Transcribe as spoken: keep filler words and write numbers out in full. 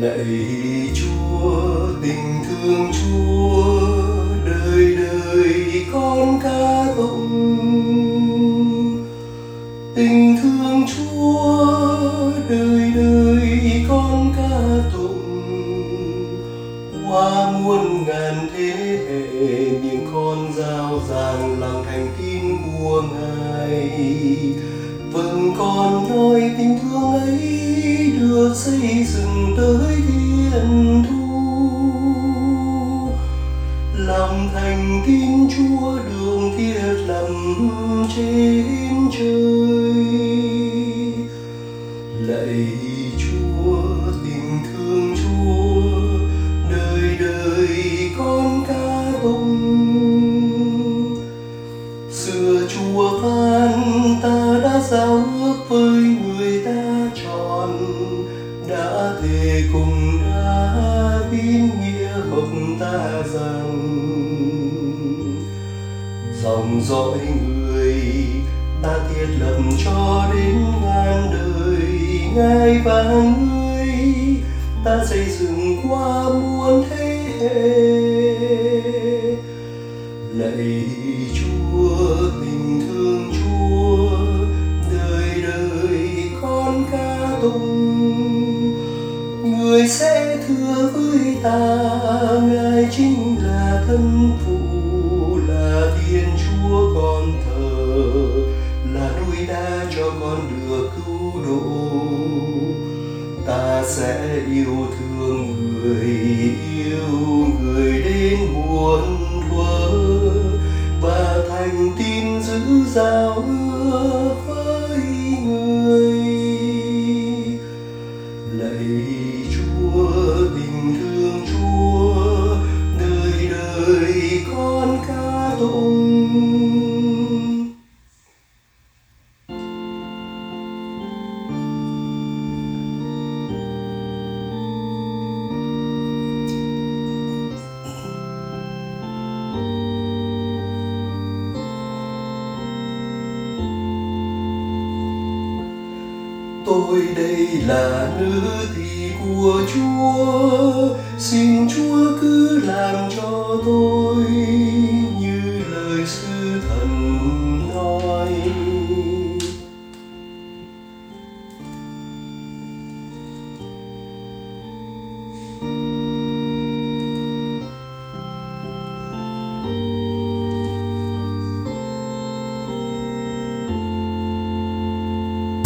Lạy Chúa, tình thương Chúa, đời đời con ca tụng. Tình thương Chúa, đời đời con ca tụng. Qua muôn ngàn thế hệ, những con dao dàng lòng thành tín của Ngài. Vâng, con nói tình thương ấy được xây dựng tới thiên thu. Lòng thành tín Chúa đường thiết lập trên trời. Lạy Chúa, tình thương Chúa, đời đời con ca tụng. Xưa Chúa phán ta đã giao ước với người ta chọn, đã thề cùng đã tín nghĩa hợp ta rằng dòng dõi người ta thiết lập cho đến ngàn đời. Ngài và người ta xây dựng qua muôn thế hệ. Lạy Chúa, tình thương Chúa, đời đời con ca tụng. Người sẽ thưa với ta, Ngài chính là thân phụ, là Thiên Chúa con thờ, là núi đá cho con được cứu độ. Ta sẽ yêu thương người, yêu người đến muôn thuở, và thành tín giữ giao ước với người. Lạy Chúa, tình thương Chúa, đời đời con ca tụng. Tôi đây là nữ tỳ của Chúa, xin Chúa cứ làm cho tôi như lời sứ thần nói.